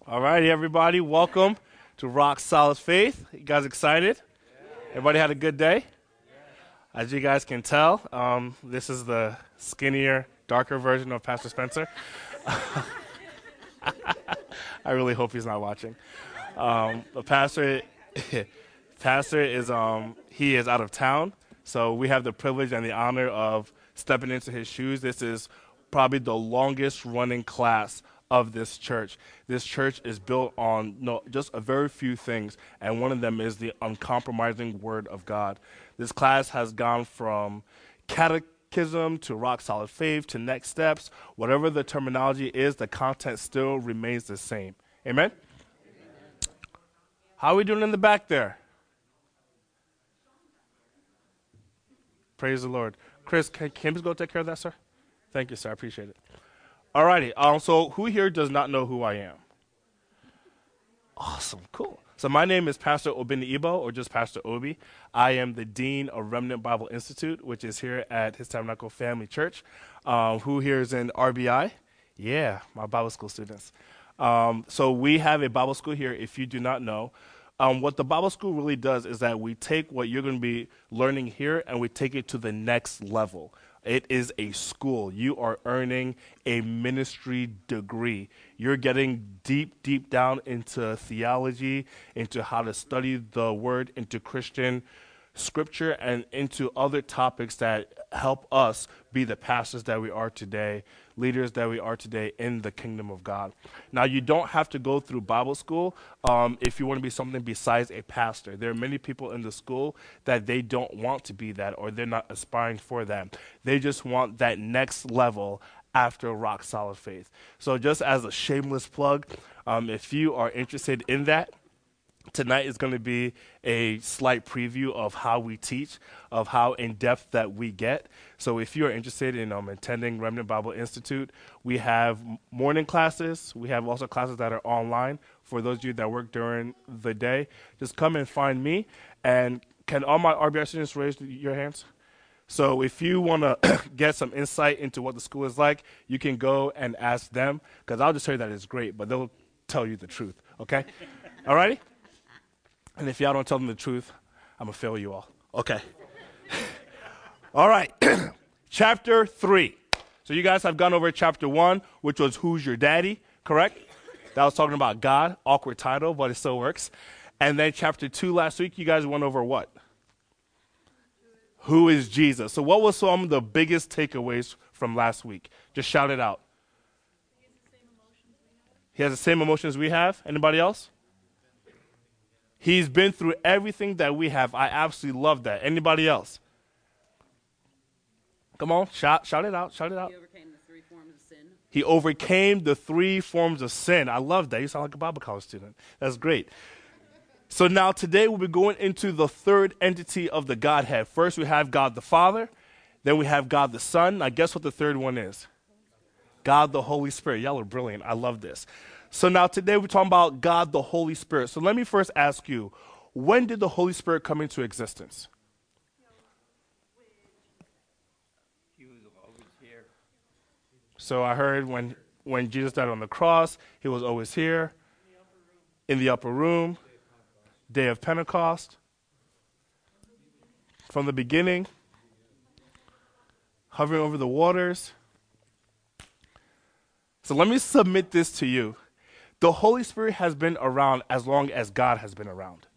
All righty, everybody. Welcome to Rock Solid Faith. You guys excited? Everybody had a good day? As you guys can tell, this is the skinnier, darker version of Pastor Spencer. I really hope he's not watching. The pastor is he is out of town, so we have the privilege and the honor of stepping into his shoes. This is probably the longest running class of this church. This church is built on just a very few things, and one of them is the uncompromising Word of God. This class has gone from catechism to rock solid faith to next steps. Whatever the terminology is, the content still remains the same. Amen? How are we doing in the back there? Praise the Lord. Chris, can you just go take care of that, sir? Thank you, sir. I appreciate it. All righty. So who here does not know who I am? Awesome. Cool. So my name is Pastor Obini Ibo, or just Pastor Obi. I am the Dean of Remnant Bible Institute, which is here at His Tabernacle Family Church. Who here is in RBI? Yeah, my Bible school students. So we have a Bible school here, if you do not know. What the Bible school really does is that we take what you're going to be learning here and we take it to the next level. It is a school. You are earning a ministry degree. You're getting deep down into theology, into how to study the Word, into Christian Scripture, and into other topics that help us be the pastors that we are today, leaders that we are today in the kingdom of God. Now, you don't have to go through Bible school if you want to be something besides a pastor. There are many people in the school that they don't want to be that, or they're not aspiring for that. They just want that next level after rock solid faith. So just as a shameless plug, if you are interested in that, tonight is going to be a slight preview of how we teach, of how in-depth that we get. So if you're interested in attending Remnant Bible Institute, we have morning classes. We have also classes that are online. For those of you that work during the day, just come and find me. And can all my RBI students raise your hands? So if you want to get some insight into what the school is like, you can go and ask them, because I'll just tell you that it's great, but they'll tell you the truth, okay? All righty? And if y'all don't tell them the truth, I'm going to fail you all. Okay. All right. Chapter 3. So you guys have gone over chapter 1, which was Who's Your Daddy, correct? That was talking about God. Awkward title, but it still works. And then chapter 2 last week, you guys went over what? Who is Jesus? So what was some of the biggest takeaways from last week? Just shout it out. He has the same emotions we have. Anybody else? He's been through everything that we have. I absolutely love that. Anybody else? Come on, shout it out, shout it out. He overcame the 3 forms of sin. He overcame the 3 forms of sin. I love that. You sound like a Bible college student. That's great. So now today we'll be going into the third entity of the Godhead. First we have God the Father. Then we have God the Son. Now guess what the third one is? God the Holy Spirit. Y'all are brilliant. I love this. So now today we're talking about God the Holy Spirit. So let me first ask you, when did the Holy Spirit come into existence? He was always here. So I heard when Jesus died on the cross, he was always here, in the upper room, day of Pentecost, from the beginning, hovering over the waters. So let me submit this to you. The Holy Spirit has been around as long as God has been around.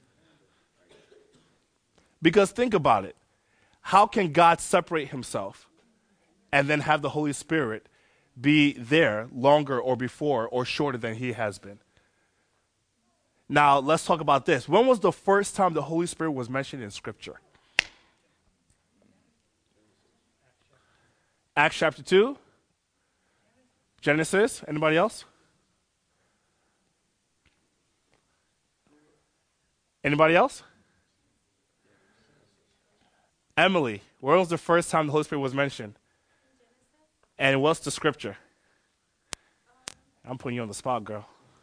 Because think about it. How can God separate himself and then have the Holy Spirit be there longer or before or shorter than he has been? Now, let's talk about this. When was the first time the Holy Spirit was mentioned in Scripture? Acts chapter 2? Genesis? Anybody else? Anybody else? Emily, where was the first time the Holy Spirit was mentioned? And what's the scripture? I'm putting you on the spot, girl.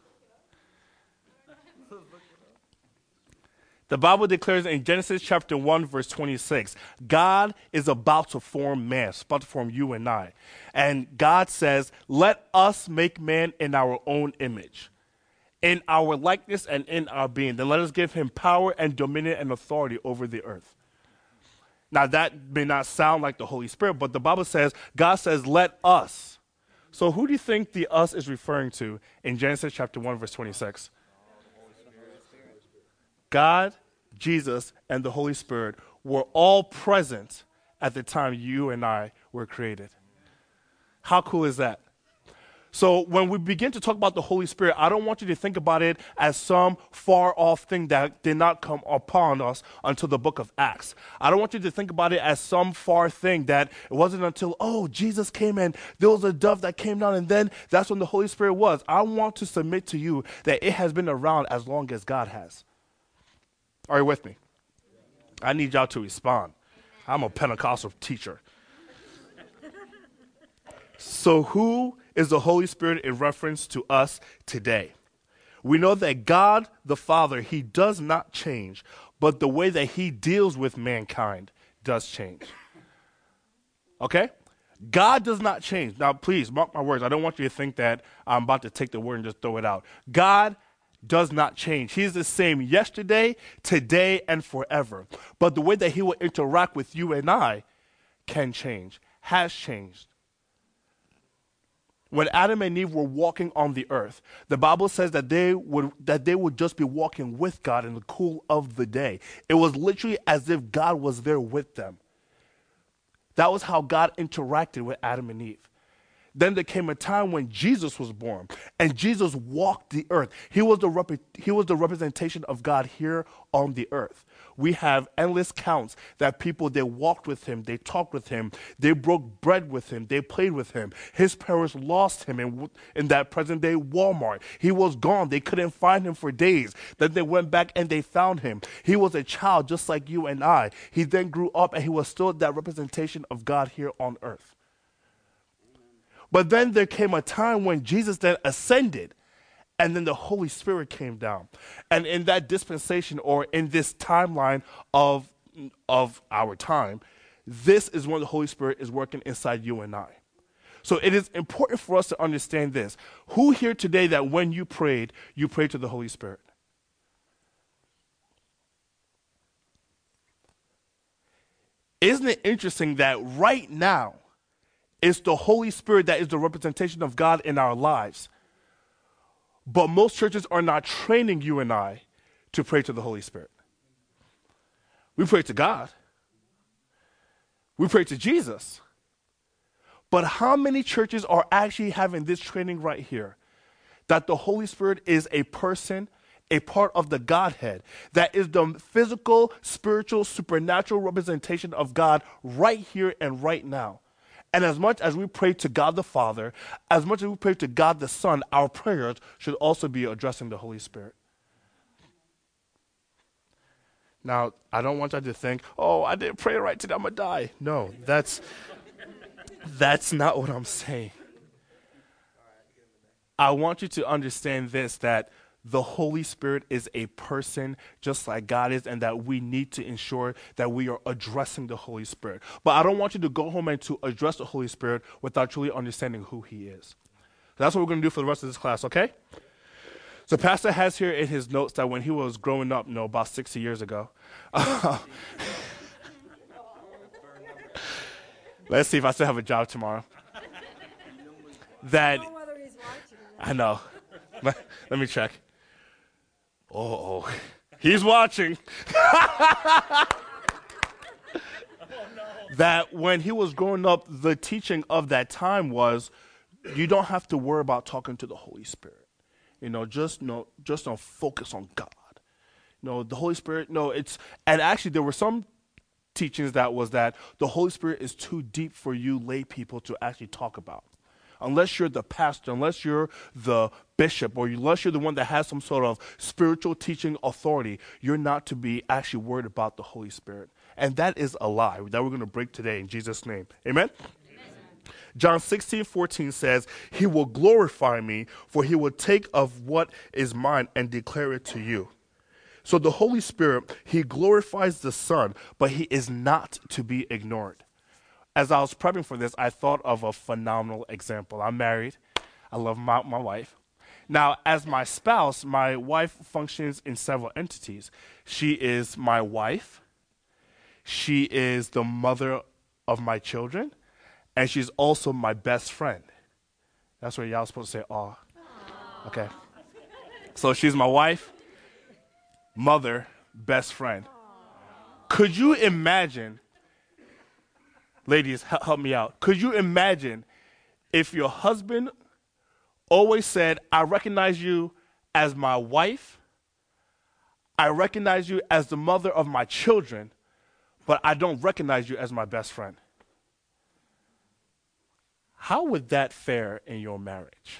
The Bible declares in Genesis chapter 1, verse 26, God is about to form man, about to form you and I. And God says, let us make man in our own image. in our likeness and in our being. Then let us give him power and dominion and authority over the earth. Now, that may not sound like the Holy Spirit, but the Bible says, God says, let us. So who do you think the us is referring to in Genesis chapter 1, verse 26? God, Jesus, and the Holy Spirit were all present at the time you and I were created. How cool is that? So when we begin to talk about the Holy Spirit, I don't want you to think about it as some far-off thing that did not come upon us until the book of Acts. I don't want you to think about it as some far thing that it wasn't until, Jesus came and there was a dove that came down and then that's when the Holy Spirit was. I want to submit to you that it has been around as long as God has. Are you with me? I need y'all to respond. I'm a Pentecostal teacher. So who is the Holy Spirit in reference to us today? We know that God the Father, he does not change, but the way that he deals with mankind does change. Okay? God does not change. Now, please, mark my words. I don't want you to think that I'm about to take the word and just throw it out. God does not change. He's the same yesterday, today, and forever. But the way that he will interact with you and I can change, has changed. When Adam and Eve were walking on the earth, the Bible says that they would just be walking with God in the cool of the day. It was literally as if God was there with them. That was how God interacted with Adam and Eve. Then there came a time when Jesus was born, and Jesus walked the earth. He was the representation of God here on the earth. We have endless counts that people, they walked with him, they talked with him, they broke bread with him, they played with him. His parents lost him in that present day Walmart. He was gone. They couldn't find him for days. Then they went back and they found him. He was a child just like you and I. He then grew up and he was still that representation of God here on earth. But then there came a time when Jesus then ascended, and then the Holy Spirit came down. And in that dispensation, or in this timeline of our time, this is when the Holy Spirit is working inside you and I. So it is important for us to understand this. Who here today that when you prayed to the Holy Spirit? Isn't it interesting that right now, it's the Holy Spirit that is the representation of God in our lives. But most churches are not training you and I to pray to the Holy Spirit. We pray to God. We pray to Jesus. But how many churches are actually having this training right here? That the Holy Spirit is a person, a part of the Godhead, that is the physical, spiritual, supernatural representation of God right here and right now. And as much as we pray to God the Father, as much as we pray to God the Son, our prayers should also be addressing the Holy Spirit. Now, I don't want you to think, I didn't pray right today, I'm going to die. No, that's not what I'm saying. I want you to understand this, that the Holy Spirit is a person just like God is, and that we need to ensure that we are addressing the Holy Spirit. But I don't want you to go home and to address the Holy Spirit without truly understanding who he is. So that's what we're going to do for the rest of this class, okay? So Pastor has here in his notes that when he was growing up, about 60 years ago. Let's see if I still have a job tomorrow. That, I know. Let me check. He's watching. That when he was growing up, the teaching of that time was, you don't have to worry about talking to the Holy Spirit. Just don't focus on God. The Holy Spirit, and actually there were some teachings that was that the Holy Spirit is too deep for you lay people to actually talk about. Unless you're the pastor, unless you're the bishop, or unless you're the one that has some sort of spiritual teaching authority, you're not to be actually worried about the Holy Spirit. And that is a lie that we're going to break today in Jesus' name. Amen? John 16:14 says, he will glorify me, for he will take of what is mine and declare it to you. So the Holy Spirit, he glorifies the Son, but he is not to be ignored. As I was prepping for this, I thought of a phenomenal example. I'm married. I love my wife. Now, as my spouse, my wife functions in several entities. She is my wife, she is the mother of my children, and she's also my best friend. That's where y'all supposed to say, aw. Okay. So she's my wife, mother, best friend. Could you imagine, ladies, help me out. Could you imagine if your husband always said, I recognize you as my wife, I recognize you as the mother of my children, but I don't recognize you as my best friend? How would that fare in your marriage?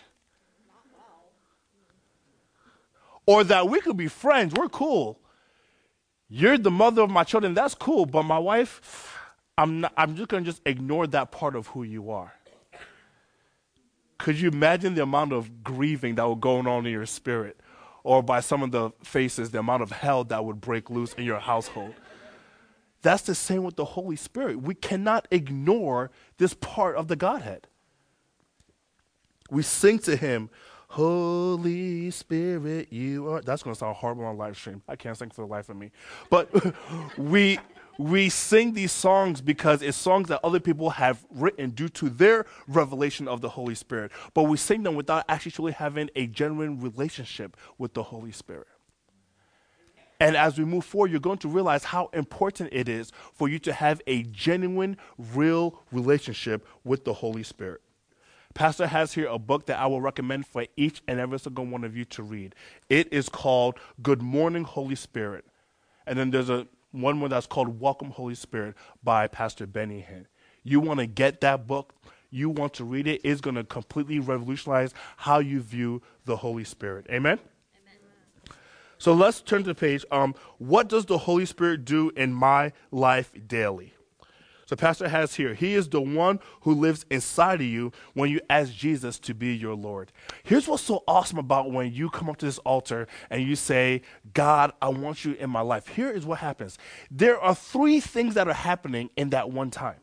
Or that we could be friends, we're cool. You're the mother of my children, that's cool, but my wife, I'm just going to just ignore that part of who you are. Could you imagine the amount of grieving that would go on in your spirit? Or by some of the faces, the amount of hell that would break loose in your household? That's the same with the Holy Spirit. We cannot ignore this part of the Godhead. We sing to him, Holy Spirit, you are. That's going to sound horrible on live stream. I can't sing for the life of me. But we sing these songs because it's songs that other people have written due to their revelation of the Holy Spirit. But we sing them without actually truly having a genuine relationship with the Holy Spirit. And as we move forward, you're going to realize how important it is for you to have a genuine, real relationship with the Holy Spirit. Pastor has here a book that I will recommend for each and every single one of you to read. It is called Good Morning, Holy Spirit. And then there's one more that's called Welcome, Holy Spirit by Pastor Benny Hinn. You want to get that book. You want to read it. It's going to completely revolutionize how you view the Holy Spirit. Amen? So let's turn to the page. What does the Holy Spirit do in my life daily? So Pastor has here, he is the one who lives inside of you when you ask Jesus to be your Lord. Here's what's so awesome about when you come up to this altar and you say, God, I want you in my life. Here is what happens. There are three things that are happening in that one time.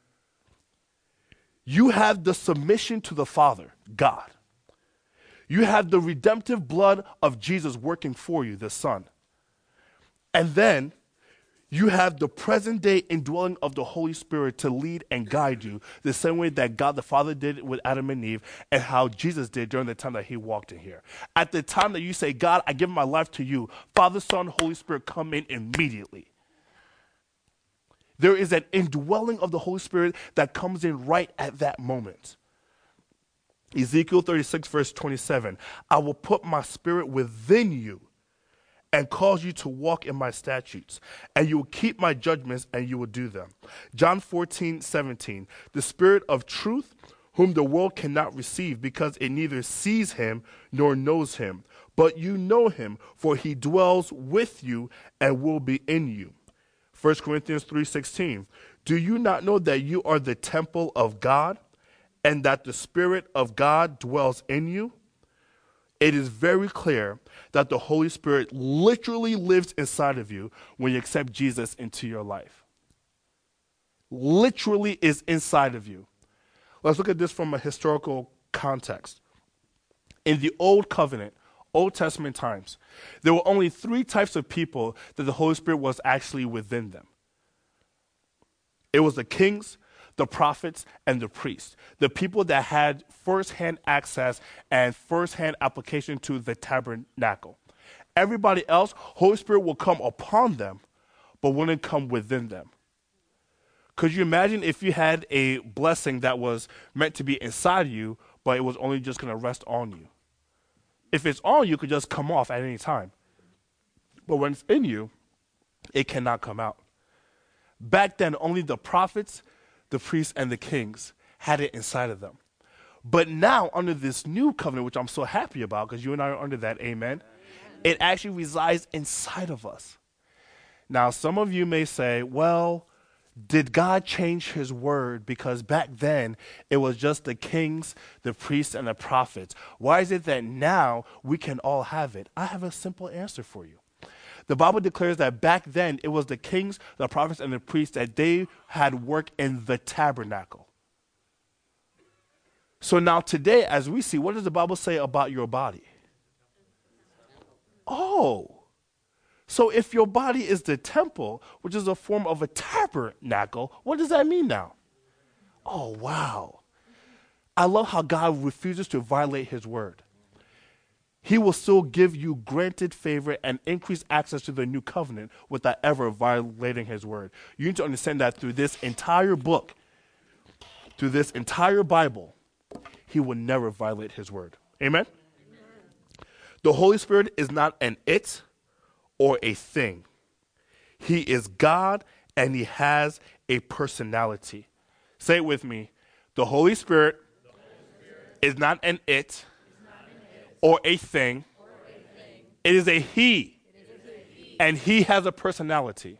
You have the submission to the Father, God. You have the redemptive blood of Jesus working for you, the Son. And then you have the present day indwelling of the Holy Spirit to lead and guide you the same way that God the Father did with Adam and Eve and how Jesus did during the time that he walked in here. At the time that you say, God, I give my life to you, Father, Son, Holy Spirit come in immediately. There is an indwelling of the Holy Spirit that comes in right at that moment. Ezekiel 36 verse 27, I will put my spirit within you and cause you to walk in my statutes, and you will keep my judgments and you will do them. John 14:17, the Spirit of truth, whom the world cannot receive because it neither sees him nor knows him, but you know him, for he dwells with you and will be in you. 1 Corinthians 3:16, do you not know that you are the temple of God and that the Spirit of God dwells in you? It is very clear that the Holy Spirit literally lives inside of you when you accept Jesus into your life. Literally is inside of you. Let's look at this from a historical context. In the Old Covenant, Old Testament times, there were only three types of people that the Holy Spirit was actually within them. It was the kings, the prophets, and the priests, the people that had first-hand access and first-hand application to the tabernacle. Everybody else, Holy Spirit will come upon them, but wouldn't come within them. Could you imagine if you had a blessing that was meant to be inside you, but it was only just going to rest on you? If it's on you, it could just come off at any time. But when it's in you, it cannot come out. Back then, only the prophets, the priests, and the kings had it inside of them. But now, under this new covenant, which I'm so happy about, because you and I are under that, amen, it actually resides inside of us. Now, some of you may say, well, did God change his word? Because back then, it was just the kings, the priests, and the prophets. Why is it that now we can all have it? I have a simple answer for you. The Bible declares that back then, it was the kings, the prophets, and the priests that they had work in the tabernacle. So now today, as we see, what does the Bible say about your body? Oh, so if your body is the temple, which is a form of a tabernacle, what does that mean now? Oh, wow. I love how God refuses to violate his word. He will still give you granted favor and increased access to the new covenant without ever violating his word. You need to understand that through this entire book, through this entire Bible, he will never violate his word. Amen? The Holy Spirit is not an it or a thing. He is God and he has a personality. Say it with me. The Holy Spirit is not an it or a thing. It is a he. And he has a personality.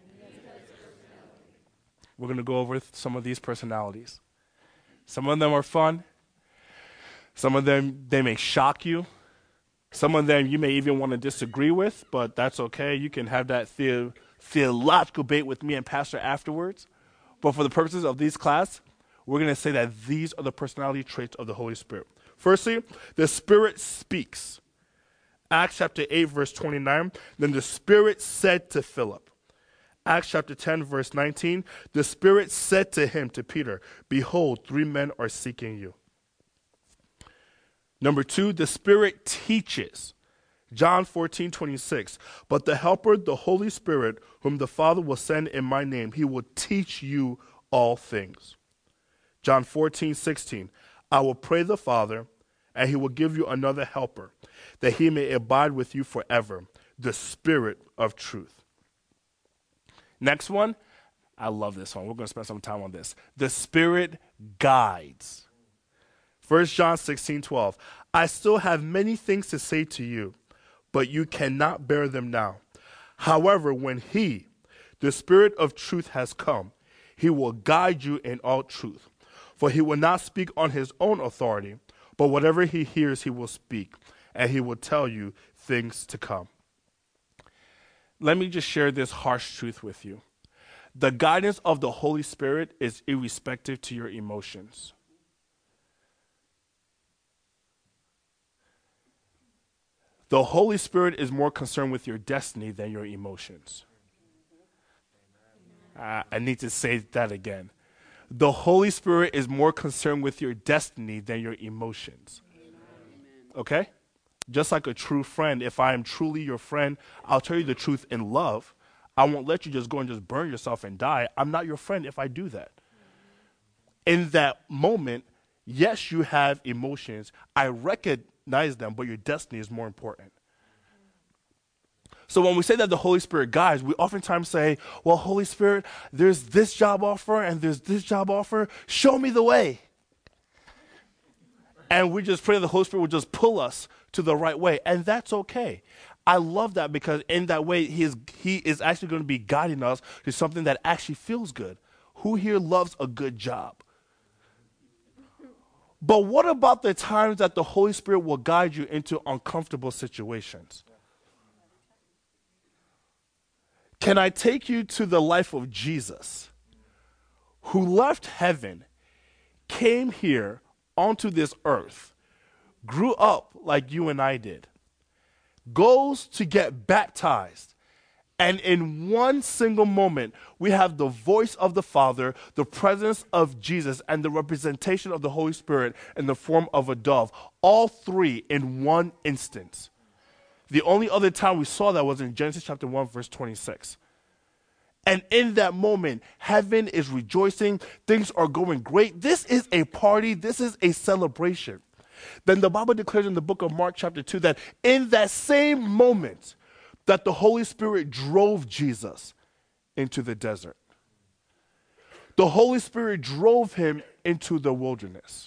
We're going to go over some of these personalities. Some of them are fun. Some of them, they may shock you. Some of them you may even want to disagree with, but that's okay. You can have that theological debate with me and Pastor afterwards. But for the purposes of this class, we're going to say that these are the personality traits of the Holy Spirit. Firstly, the Spirit speaks. Acts chapter 8, verse 29, then the Spirit said to Philip. Acts chapter 10, verse 19, the Spirit said to him, to Peter, behold, 3 men are seeking you. Number 2, the Spirit teaches. John 14, 26, but the Helper, the Holy Spirit, whom the Father will send in my name, he will teach you all things. John 14, 16, I will pray the Father, and he will give you another helper, that he may abide with you forever, the Spirit of truth. Next one, I love this one. We're going to spend some time on this. The Spirit guides. 1 John 16, 12, I still have many things to say to you, but you cannot bear them now. However, when he, the Spirit of truth, has come, he will guide you in all truth. For he will not speak on his own authority, but whatever he hears he will speak, and he will tell you things to come. Let me just share this harsh truth with you. The guidance of the Holy Spirit is irrespective to your emotions. The Holy Spirit is more concerned with your destiny than your emotions. I need to say that again. The Holy Spirit is more concerned with your destiny than your emotions. Okay? Just like a true friend, if I am truly your friend, I'll tell you the truth in love. I won't let you just go and just burn yourself and die. I'm not your friend if I do that. In that moment, yes, you have emotions. I recognize them, but your destiny is more important. So when we say that the Holy Spirit guides, we oftentimes say, well, Holy Spirit, there's this job offer and there's this job offer. Show me the way. And we just pray that the Holy Spirit will just pull us to the right way. And that's okay. I love that because in that way, he is actually going to be guiding us to something that actually feels good. Who here loves a good job? But what about the times that the Holy Spirit will guide you into uncomfortable situations? Can I take you to the life of Jesus, who left heaven, came here onto this earth, grew up like you and I did, goes to get baptized, and in one single moment, we have the voice of the Father, the presence of Jesus, and the representation of the Holy Spirit in the form of a dove, all three in one instance. The only other time we saw that was in Genesis chapter 1, verse 26. And in that moment, heaven is rejoicing. Things are going great. This is a party. This is a celebration. Then the Bible declares in the book of Mark chapter 2 that in that same moment that the Holy Spirit drove Jesus into the desert. The Holy Spirit drove him into the wilderness.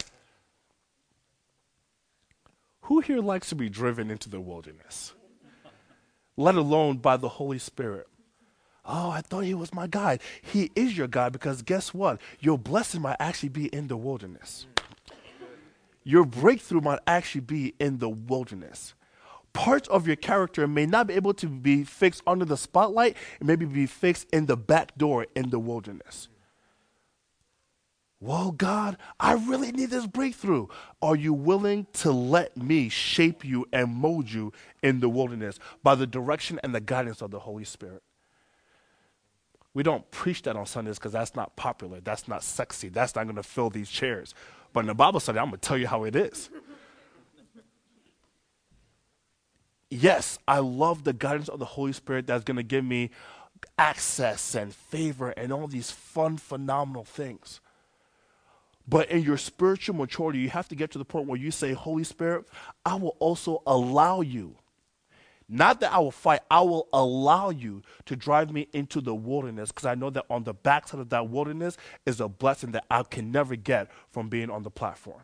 Who here likes to be driven into the wilderness? Let alone by the Holy Spirit. Oh, I thought he was my guide. He is your guide because guess what? Your blessing might actually be in the wilderness. Your breakthrough might actually be in the wilderness. Parts of your character may not be able to be fixed under the spotlight. It may be fixed in the back door in the wilderness. Well, God, I really need this breakthrough. Are you willing to let me shape you and mold you in the wilderness by the direction and the guidance of the Holy Spirit? We don't preach that on Sundays because that's not popular. That's not sexy. That's not going to fill these chairs. But in the Bible study, I'm going to tell you how it is. Yes, I love the guidance of the Holy Spirit that's going to give me access and favor and all these fun, phenomenal things. But in your spiritual maturity, you have to get to the point where you say, Holy Spirit, I will also allow you. Not that I will fight, I will allow you to drive me into the wilderness, because I know that on the backside of that wilderness is a blessing that I can never get from being on the platform.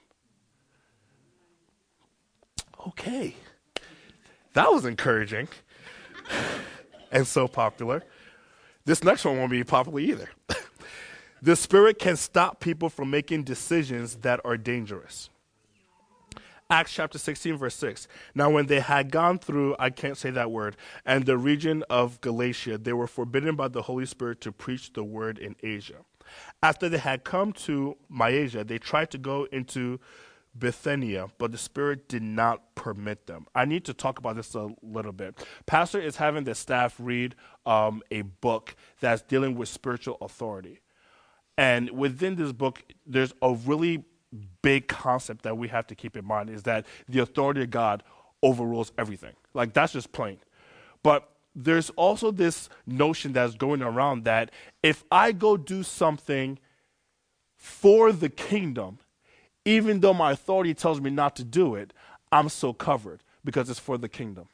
Okay. That was encouraging and so popular. This next one won't be popular either. The Spirit can stop people from making decisions that are dangerous. Acts chapter 16, verse 6. Now when they had gone through, I can't say that word, and the region of Galatia, they were forbidden by the Holy Spirit to preach the word in Asia. After they had come to Mysia, they tried to go into Bithynia, but the Spirit did not permit them. I need to talk about this a little bit. Pastor is having the staff read a book that's dealing with spiritual authority. And within this book, there's a really big concept that we have to keep in mind, is that the authority of God overrules everything. Like, that's just plain. But there's also this notion that's going around that if I go do something for the kingdom, even though my authority tells me not to do it, I'm so covered because it's for the kingdom.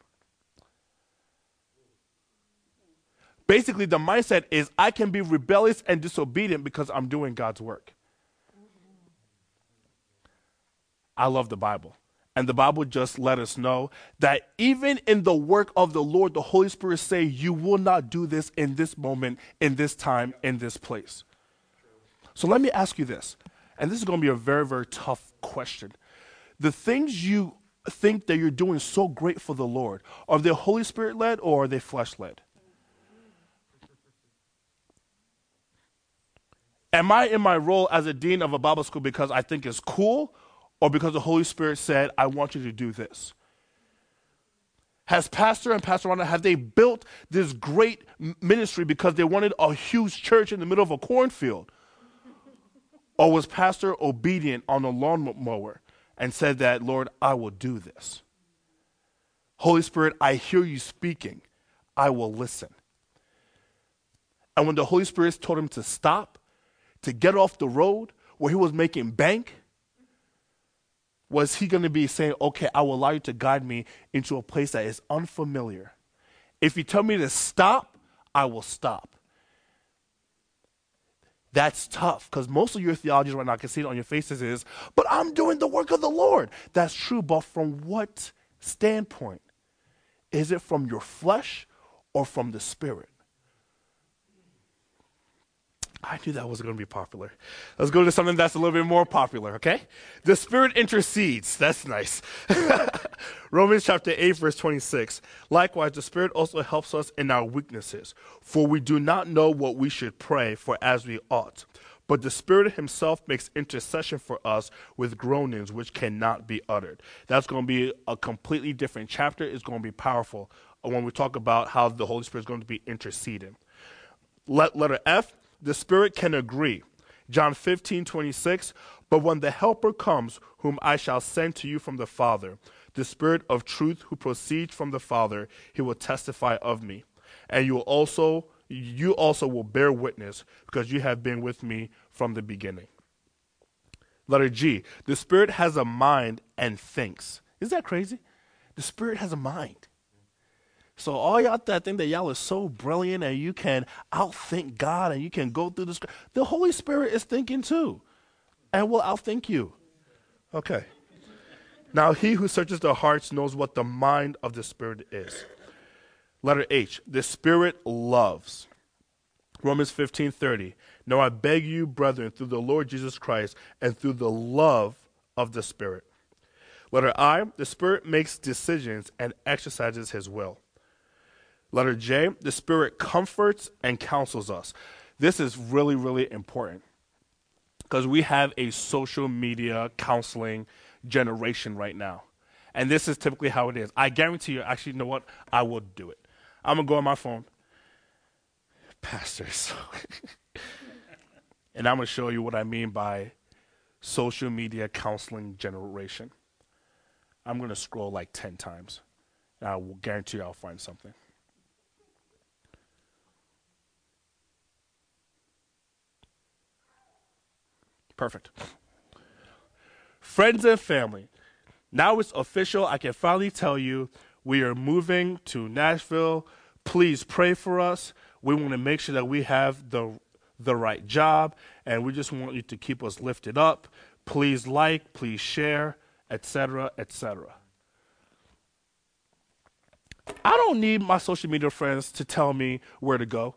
Basically, the mindset is I can be rebellious and disobedient because I'm doing God's work. I love the Bible. And the Bible just let us know that even in the work of the Lord, the Holy Spirit say, you will not do this in this moment, in this time, in this place. So let me ask you this, and this is going to be a very, very tough question. The things you think that you're doing so great for the Lord, are they Holy Spirit led or are they flesh led? Am I in my role as a dean of a Bible school because I think it's cool, or because the Holy Spirit said, I want you to do this? Has Pastor and Pastor Rhonda, have they built this great ministry because they wanted a huge church in the middle of a cornfield? Or was Pastor obedient on a lawnmower and said that, Lord, I will do this? Holy Spirit, I hear you speaking. I will listen. And when the Holy Spirit told him to stop, to get off the road where he was making bank, was he going to be saying, okay, I will allow you to guide me into a place that is unfamiliar? If you tell me to stop, I will stop. That's tough, because most of your theologies right now, I can see it on your faces, is, but I'm doing the work of the Lord. That's true, but from what standpoint? Is it from your flesh or from the Spirit? I knew that wasn't going to be popular. Let's go to something that's a little bit more popular, okay? The Spirit intercedes. That's nice. Romans chapter 8, verse 26. Likewise, the Spirit also helps us in our weaknesses, for we do not know what we should pray for as we ought. But the Spirit himself makes intercession for us with groanings which cannot be uttered. That's going to be a completely different chapter. It's going to be powerful when we talk about how the Holy Spirit is going to be interceding. Letter F. The Spirit can agree. John 15:26. But when the Helper comes, whom I shall send to you from the Father, the Spirit of truth who proceeds from the Father, he will testify of me. And you also will bear witness, because you have been with me from the beginning. Letter G. The Spirit has a mind and thinks. Isn't that crazy? The Spirit has a mind. So all y'all that think that y'all are so brilliant and you can outthink God and you can go through this, the Holy Spirit is thinking too, and will outthink you. Okay. Now he who searches the hearts knows what the mind of the Spirit is. Letter H. The Spirit loves. Romans 15:30. Now I beg you, brethren, through the Lord Jesus Christ and through the love of the Spirit. Letter I. The Spirit makes decisions and exercises his will. Letter J, the Spirit comforts and counsels us. This is really, really important. because we have a social media counseling generation right now. And this is typically how it is. I guarantee you, actually, you know what? I will do it. I'm going to go on my phone. Pastors. And I'm going to show you what I mean by social media counseling generation. I'm going to scroll like 10 times. And I will guarantee you I'll find something. Perfect. Friends and family. Now it's official. I can finally tell you we are moving to Nashville. Please pray for us. We want to make sure that we have the right job, and we just want you to keep us lifted up. Please like, please share, etc., etc. I don't need my social media friends to tell me where to go.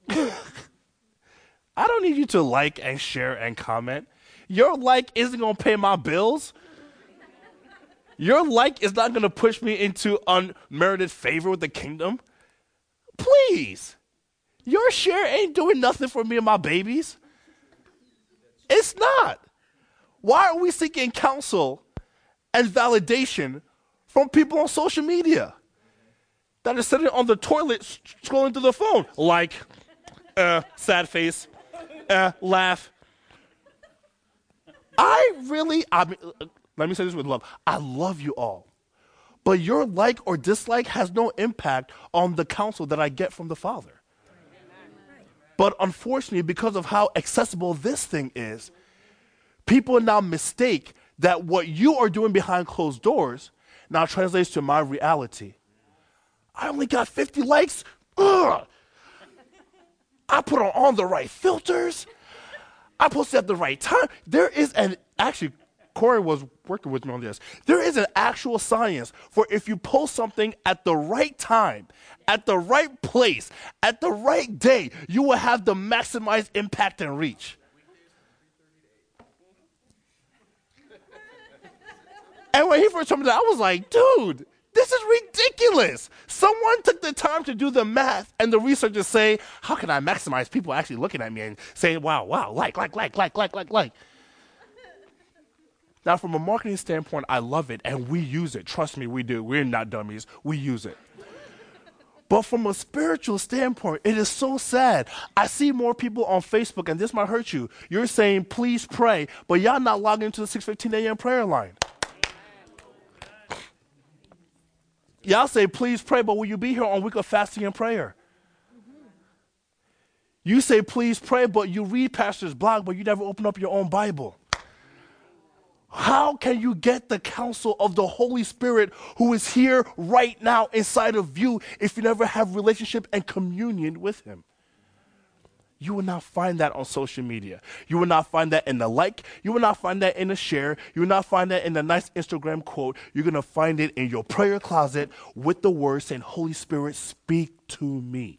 I don't need you to like and share and comment. Your like isn't going to pay my bills. Your like is not going to push me into unmerited favor with the kingdom. Please. Your share ain't doing nothing for me and my babies. It's not. Why are we seeking counsel and validation from people on social media that are sitting on the toilet scrolling through the phone? Like, sad face, laugh. I mean, let me say this with love. I love you all. But your like or dislike has no impact on the counsel that I get from the Father. But unfortunately, because of how accessible this thing is, people now mistake that what you are doing behind closed doors now translates to my reality. I only got 50 likes. Ugh. I put on the right filters. I posted at the right time. Actually, Corey was working with me on this. There is an actual science for if you post something at the right time, at the right place, at the right day, you will have the maximized impact and reach. And when he first told me that, I was like, dude, this is ridiculous. Someone took the time to do the math, and the researchers say, how can I maximize people actually looking at me and saying, wow, like. Now, from a marketing standpoint, I love it, and we use it. Trust me, we do. We're not dummies. We use it. But from a spiritual standpoint, it is so sad. I see more people on Facebook, and this might hurt you. You're saying, please pray, but y'all not logging into the 6:15 a.m. prayer line. Y'all say, please pray, but will you be here on week of fasting and prayer? You say, please pray, but you read pastor's blog, but you never open up your own Bible. How can you get the counsel of the Holy Spirit who is here right now inside of you if you never have relationship and communion with him? You will not find that on social media. You will not find that in the like. You will not find that in a share. You will not find that in a nice Instagram quote. You're going to find it in your prayer closet with the word saying, Holy Spirit, speak to me.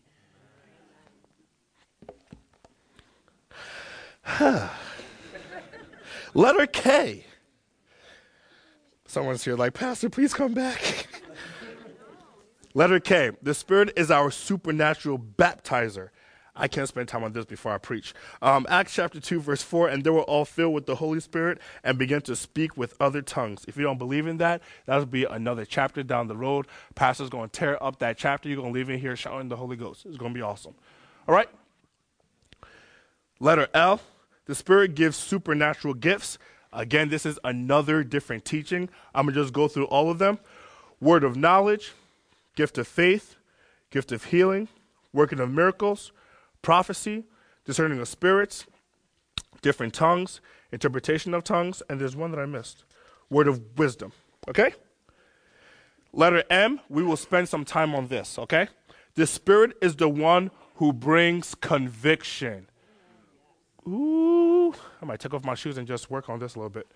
Letter K. Someone's here like, Pastor, please come back. Letter K. The Spirit is our supernatural baptizer. I can't spend time on this before I preach. Acts chapter 2, verse 4, and they were all filled with the Holy Spirit and began to speak with other tongues. If you don't believe in that, that'll be another chapter down the road. Pastor's going to tear up that chapter. You're going to leave in here shouting the Holy Ghost. It's going to be awesome. All right? Letter L. The Spirit gives supernatural gifts. Again, this is another different teaching. I'm going to just go through all of them. Word of knowledge, gift of faith, gift of healing, working of miracles, prophecy, discerning of spirits, different tongues, interpretation of tongues, and there's one that I missed. Word of wisdom, okay? Letter M, we will spend some time on this, okay? The Spirit is the one who brings conviction. Ooh, I might take off my shoes and just work on this a little bit.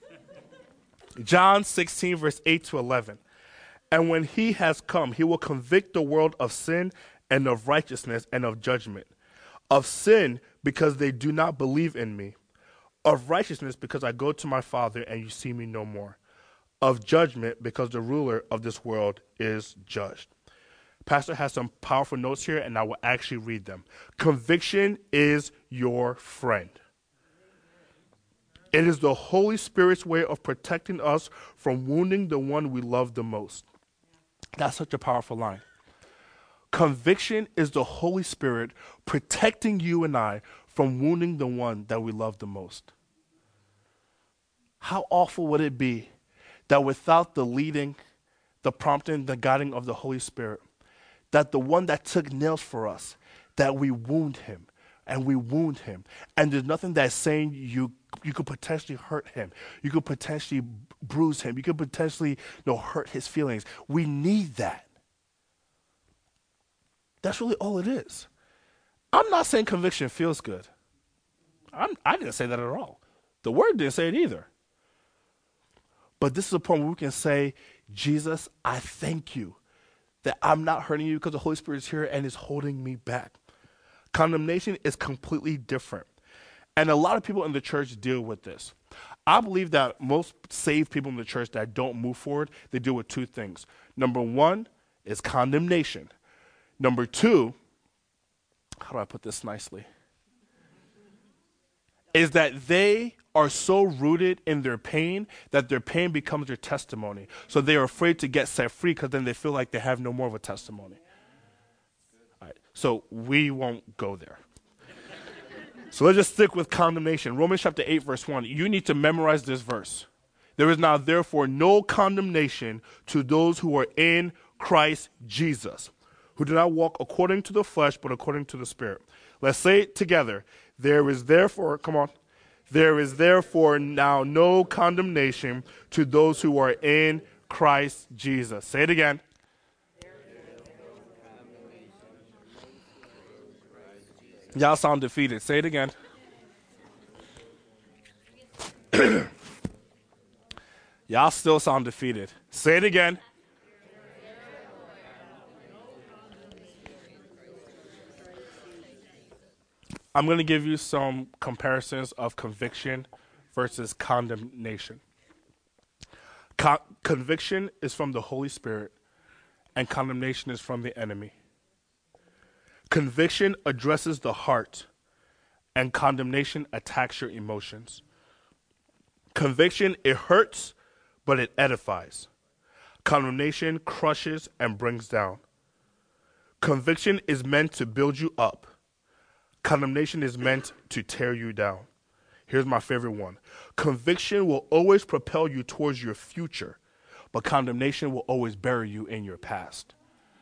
John 16, verse 8 to 11. And when he has come, he will convict the world of sin and of righteousness and of judgment. Of sin, because they do not believe in me. Of righteousness, because I go to my Father and you see me no more. Of judgment, because the ruler of this world is judged. Pastor has some powerful notes here, and I will actually read them. Conviction is your friend. It is the Holy Spirit's way of protecting us from wounding the one we love the most. That's such a powerful line. Conviction is the Holy Spirit protecting you and I from wounding the one that we love the most. How awful would it be that without the leading, the prompting, the guiding of the Holy Spirit, that the one that took nails for us, that we wound him and we wound him. And there's nothing that's saying you could potentially hurt him. You could potentially bruise him. You could potentially hurt his feelings. We need that. That's really all it is. I'm not saying conviction feels good. I didn't say that at all. The word didn't say it either. But this is a point where we can say, Jesus, I thank you that I'm not hurting you because the Holy Spirit is here and is holding me back. Condemnation is completely different. And a lot of people in the church deal with this. I believe that most saved people in the church that don't move forward, they deal with two things. Number one is condemnation. Number two, how do I put this nicely? Is that they are so rooted in their pain that their pain becomes their testimony. So they are afraid to get set free because then they feel like they have no more of a testimony. All right, so we won't go there. So let's just stick with condemnation. Romans chapter 8, verse 1. You need to memorize this verse. There is now therefore no condemnation to those who are in Christ Jesus, who do not walk according to the flesh, but according to the Spirit. Let's say it together. There is therefore now no condemnation to those who are in Christ Jesus. Say it again. Y'all sound defeated. Say it again. Y'all still sound defeated. Say it again. I'm going to give you some comparisons of conviction versus condemnation. Conviction is from the Holy Spirit, and condemnation is from the enemy. Conviction addresses the heart, and condemnation attacks your emotions. Conviction, it hurts, but it edifies. Condemnation crushes and brings down. Conviction is meant to build you up. Condemnation is meant to tear you down. Here's my favorite one. Conviction will always propel you towards your future, but condemnation will always bury you in your past.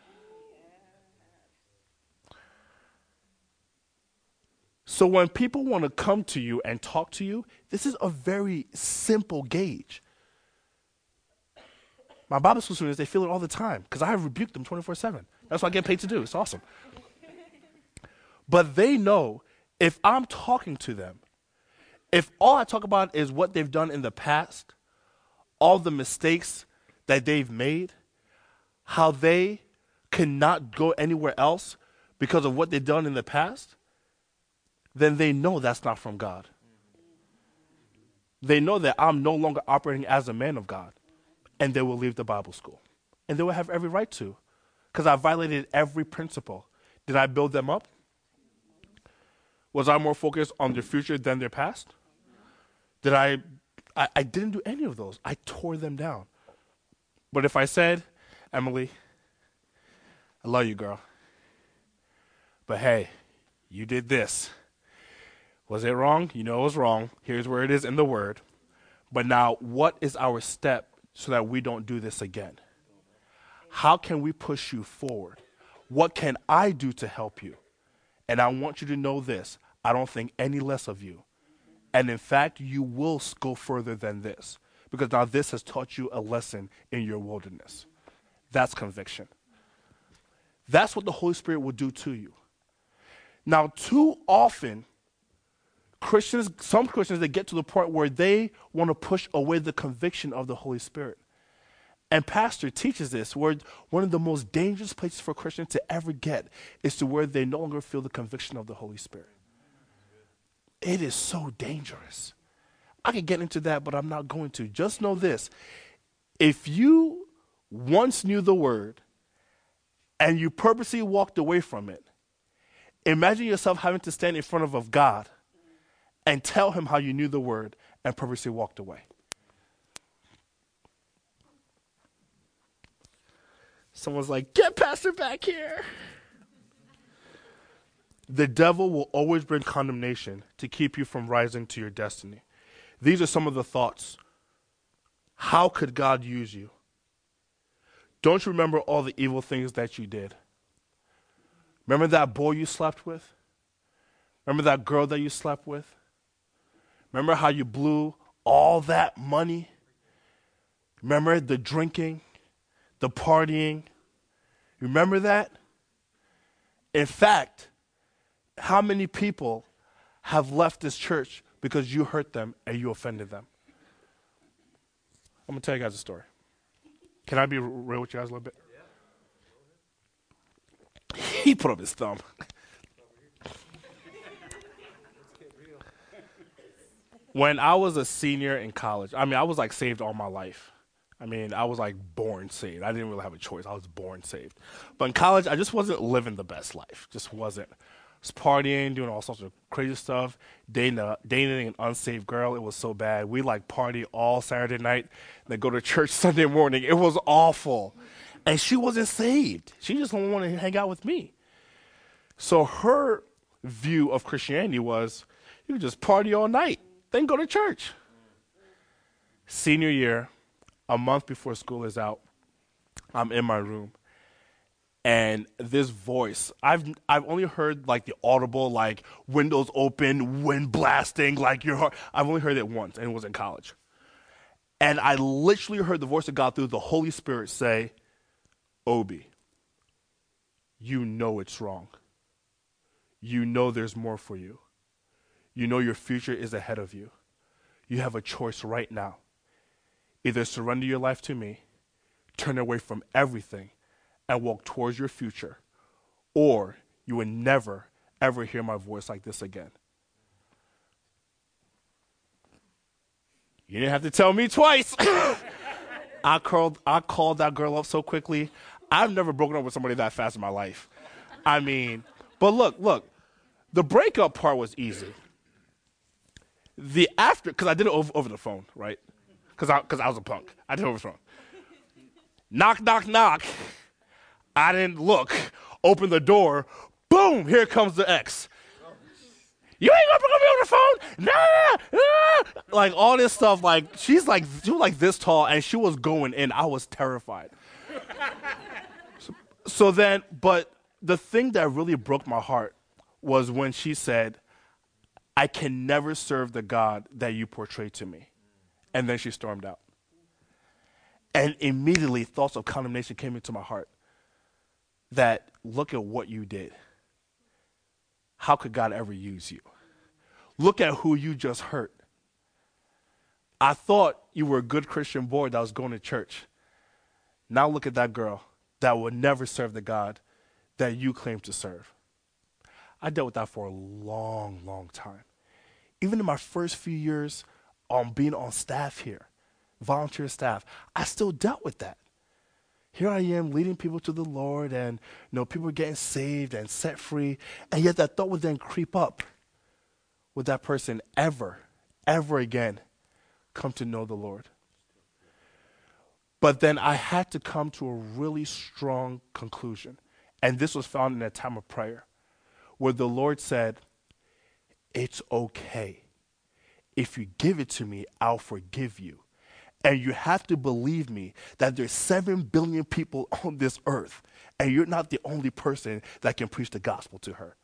So when people want to come to you and talk to you, this is a very simple gauge. My Bible school students, they feel it all the time because I rebuke them 24/7. That's what I get paid to do. It's awesome. But they know if I'm talking to them, if all I talk about is what they've done in the past, all the mistakes that they've made, how they cannot go anywhere else because of what they've done in the past, then they know that's not from God. They know that I'm no longer operating as a man of God, and they will leave the Bible school. And they will have every right to, because I violated every principle. Did I build them up? Was I more focused on their future than their past? I didn't do any of those. I tore them down. But if I said, Emily, I love you, girl, but hey, you did this. Was it wrong? You know it was wrong. Here's where it is in the Word. But now, what is our step so that we don't do this again? How can we push you forward? What can I do to help you? And I want you to know this. I don't think any less of you. And in fact, you will go further than this. Because now this has taught you a lesson in your wilderness. That's conviction. That's what the Holy Spirit will do to you. Now, too often, some Christians, they get to the point where they want to push away the conviction of the Holy Spirit. And Pastor teaches this, where one of the most dangerous places for Christians to ever get is to where they no longer feel the conviction of the Holy Spirit. It is so dangerous. I could get into that, but I'm not going to. Just know this. If you once knew the Word and you purposely walked away from it, imagine yourself having to stand in front of God and tell Him how you knew the Word and purposely walked away. Someone's like, get Pastor back here. The devil will always bring condemnation to keep you from rising to your destiny. These are some of the thoughts. How could God use you? Don't you remember all the evil things that you did? Remember that boy you slept with? Remember that girl that you slept with? Remember how you blew all that money? Remember the drinking, the partying? Remember that? In fact, how many people have left this church because you hurt them and you offended them? I'm going to tell you guys a story. Can I be real with you guys a little bit? Yeah. He put up his thumb. When I was a senior in college, I was like saved all my life. I was like born saved. I didn't really have a choice. I was born saved. But in college, I just wasn't living the best life. Just wasn't. I was partying, doing all sorts of crazy stuff, dating an unsaved girl. It was so bad. We like party all Saturday night, then go to church Sunday morning. It was awful. And she wasn't saved. She just didn't want to hang out with me. So her view of Christianity was, you can just party all night, then go to church. Senior year, a month before school is out, I'm in my room, and this voice, I've only heard like the audible, like windows open, wind blasting, like your heart. I've only heard it once, and it was in college. And I literally heard the voice of God through the Holy Spirit say, Obi, you know it's wrong. You know there's more for you. You know your future is ahead of you. You have a choice right now. Either surrender your life to me, turn away from everything, and walk towards your future, or you will never, ever hear my voice like this again. You didn't have to tell me twice. I called that girl up so quickly. I've never broken up with somebody that fast in my life. But look, the breakup part was easy. The after, because I did it over the phone, right? Because I was a punk. I did it over the phone. Knock, knock, knock. I didn't look. Open the door. Boom, here comes the ex. You ain't gonna me over the phone? Nah. Like all this stuff, she was like this tall, and she was going in. I was terrified. So then, but the thing that really broke my heart was when she said, I can never serve the God that you portray to me. And then she stormed out. And immediately thoughts of condemnation came into my heart. That look at what you did. How could God ever use you? Look at who you just hurt. I thought you were a good Christian boy that was going to church. Now look at that girl that would never serve the God that you claim to serve. I dealt with that for a long, long time. Even in my first few years being on staff here, volunteer staff, I still dealt with that. Here I am leading people to the Lord, and people are getting saved and set free, and yet that thought would then creep up. Would that person ever again come to know the Lord? But then I had to come to a really strong conclusion, and this was found in a time of prayer, where the Lord said, it's okay. If you give it to me, I'll forgive you. And you have to believe me that there's 7 billion people on this earth, and you're not the only person that can preach the gospel to her.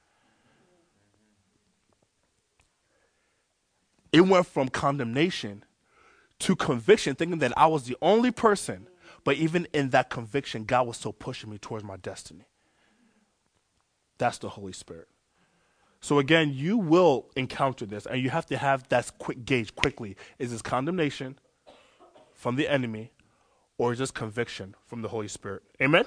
It went from condemnation to conviction, thinking that I was the only person. But even in that conviction, God was still pushing me towards my destiny. That's the Holy Spirit. So again, you will encounter this, and you have to have that quick gauge quickly. Is this condemnation from the enemy, or is this conviction from the Holy Spirit? Amen?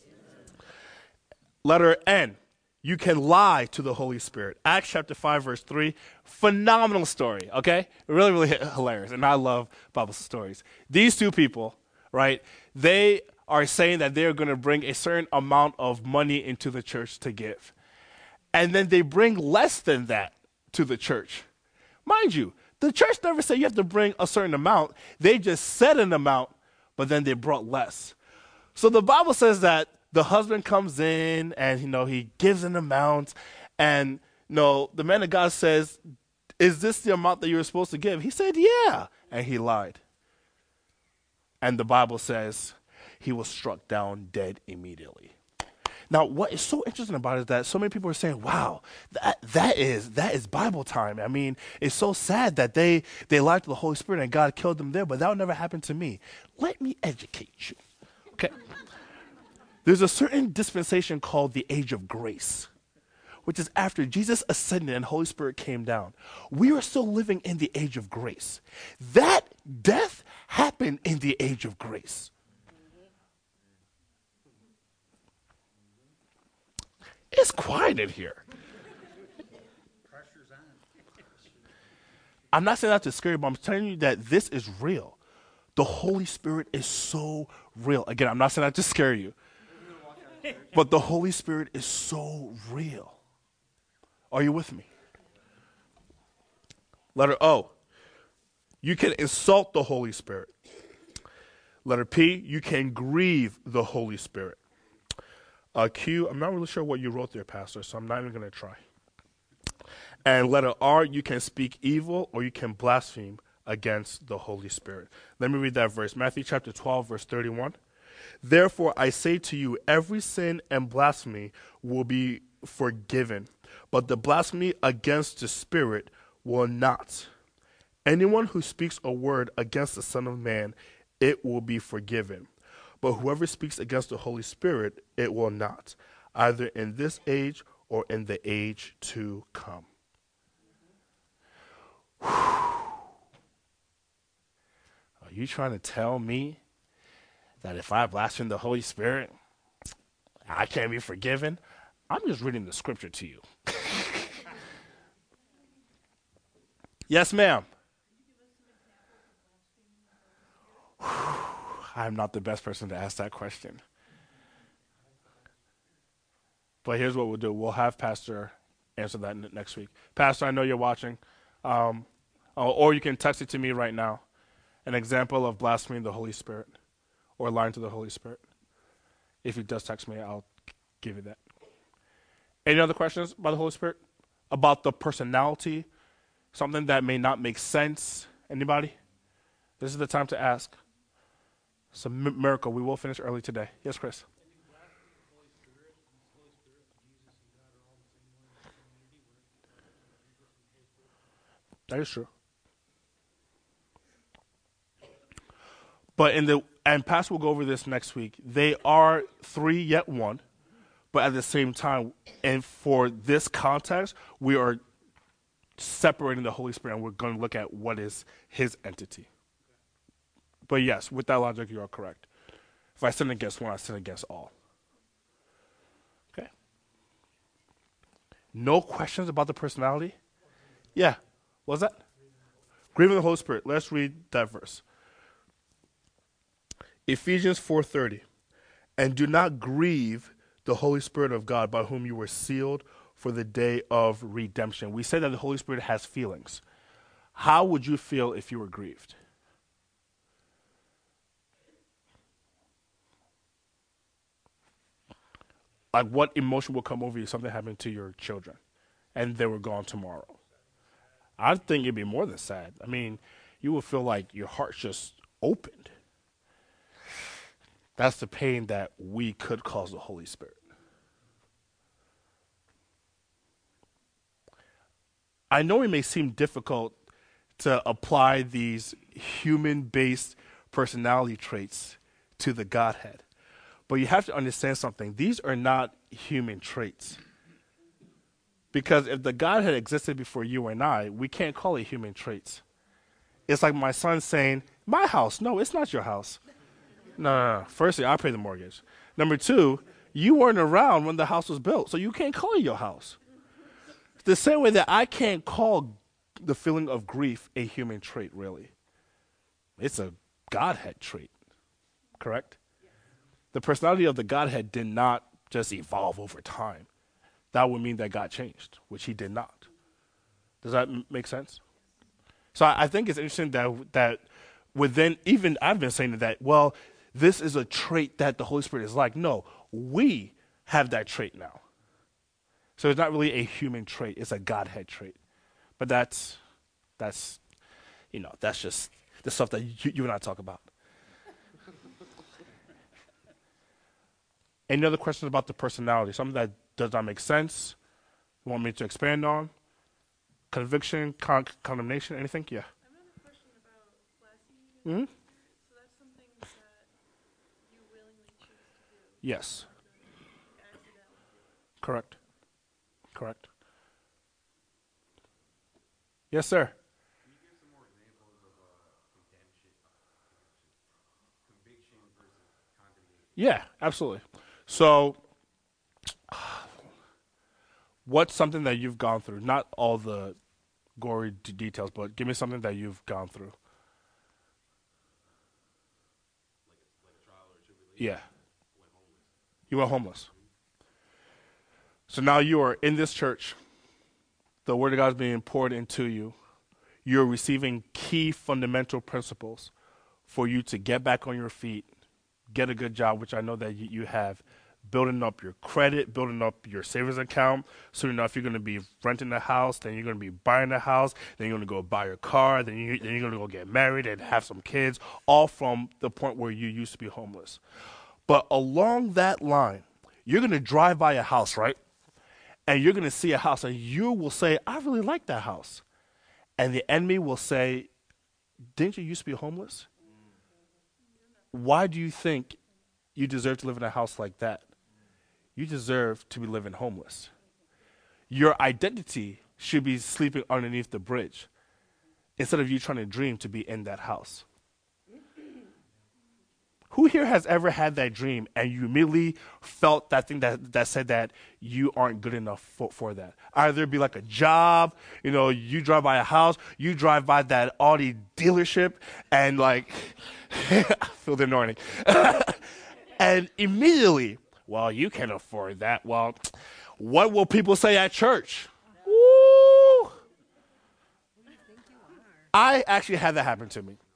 Letter N. You can lie to the Holy Spirit. Acts chapter 5, verse 3. Phenomenal story, okay? Really, really hilarious. And I love Bible stories. These two people, right, they are saying that they're going to bring a certain amount of money into the church to give. And then they bring less than that to the church. Mind you, The church never said you have to bring a certain amount. They just said an amount, but then they brought less. So the Bible says that the husband comes in and, he gives an amount. And, the man of God says, is this the amount that you were supposed to give? He said, yeah. And he lied. And the Bible says he was struck down dead immediately. Now, what is so interesting about it is that so many people are saying, wow, that is Bible time. I mean, it's so sad that they lied to the Holy Spirit and God killed them there, but that would never happen to me. Let me educate you. Okay. There's a certain dispensation called the age of grace, which is after Jesus ascended and the Holy Spirit came down. We are still living in the age of grace. That death happened in the age of grace. It's quiet in here. Pressure's on. I'm not saying that to scare you, but I'm telling you that this is real. The Holy Spirit is so real. Again, I'm not saying that to scare you, but the Holy Spirit is so real. Are you with me? Letter O, you can insult the Holy Spirit. Letter P, you can grieve the Holy Spirit. Q, I'm not really sure what you wrote there, Pastor, so I'm not even going to try. And letter R, you can speak evil or you can blaspheme against the Holy Spirit. Let me read that verse. Matthew chapter 12, verse 31. Therefore, I say to you, every sin and blasphemy will be forgiven, but the blasphemy against the Spirit will not. Anyone who speaks a word against the Son of Man, it will be forgiven. But whoever speaks against the Holy Spirit, it will not, either in this age or in the age to come. Are you trying to tell me that if I blaspheme the Holy Spirit, I can't be forgiven? I'm just reading the scripture to you. Yes, ma'am. I'm not the best person to ask that question. But here's what we'll do. We'll have Pastor answer that next week. Pastor, I know you're watching. Or you can text it to me right now. An example of blaspheming the Holy Spirit or lying to the Holy Spirit. If you just text me, I'll give you that. Any other questions about the Holy Spirit? About the personality? Something that may not make sense? Anybody? This is the time to ask. It's a miracle. We will finish early today. Yes, Chris? That is true. But and Pastor will go over this next week. They are three yet one, but at the same time, and for this context, we are separating the Holy Spirit and we're going to look at what is his entity. But yes, with that logic, you are correct. If I sin against one, I sin against all. Okay. No questions about the personality? Yeah. What was that? Grieving the Holy Spirit. Let's read that verse. Ephesians 4:30. And do not grieve the Holy Spirit of God, by whom you were sealed for the day of redemption. We said that the Holy Spirit has feelings. How would you feel if you were grieved? Like, what emotion will come over you if something happened to your children and they were gone tomorrow? I think it'd be more than sad. I mean, you would feel like your heart's just opened. That's the pain that we could cause the Holy Spirit. I know it may seem difficult to apply these human-based personality traits to the Godhead. But you have to understand something. These are not human traits. Because if the Godhead existed before you and I, we can't call it human traits. It's like my son saying, my house. No, it's not your house. No. Firstly, I pay the mortgage. Number two, you weren't around when the house was built, so you can't call it your house. The same way that I can't call the feeling of grief a human trait, really. It's a Godhead trait, correct? The personality of the Godhead did not just evolve over time. That would mean that God changed, which he did not. Does that make sense? So I think it's interesting that within, even I've been saying that, well, this is a trait that the Holy Spirit is like. No, we have that trait now. So it's not really a human trait, it's a Godhead trait. But that's that's just the stuff that you and I talk about. Any other questions about the personality? Something that does not make sense? You want me to expand on? Conviction, condemnation, anything? Yeah. I have a question about blasphemy. Hmm. So that's something that you willingly choose to do. Yes. Accidentally do. Correct. Correct. Yes, sir. Can you give some more examples of conviction versus condemnation? Yeah, absolutely. So, what's something that you've gone through? Not all the gory details, but give me something that you've gone through. Like a trial or tribulation? Yeah. Went homeless. You went homeless. So now you are in this church. The Word of God is being poured into you. You're receiving key fundamental principles for you to get back on your feet, get a good job, which I know that you have, building up your credit, building up your savings account. So if you're going to be renting a house, then you're going to be buying a house, then you're going to go buy a car, then you're going to go get married and have some kids, all from the point where you used to be homeless. But along that line, you're going to drive by a house, right? And you're going to see a house, and you will say, I really like that house. And the enemy will say, didn't you used to be homeless? Why do you think you deserve to live in a house like that? You deserve to be living homeless. Your identity should be sleeping underneath the bridge instead of you trying to dream to be in that house. Who here has ever had that dream and you immediately felt that thing that said that you aren't good enough for that? Either it be like a job, you drive by a house, you drive by that Audi dealership and like, I feel the anointing. And immediately, well, you can't afford that. Well, what will people say at church? Woo! I actually had that happen to me.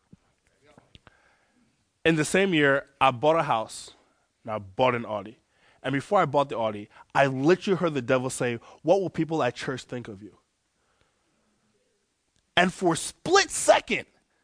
In the same year, I bought a house, and I bought an Audi. And before I bought the Audi, I literally heard the devil say, what will people at church think of you? And for a split second,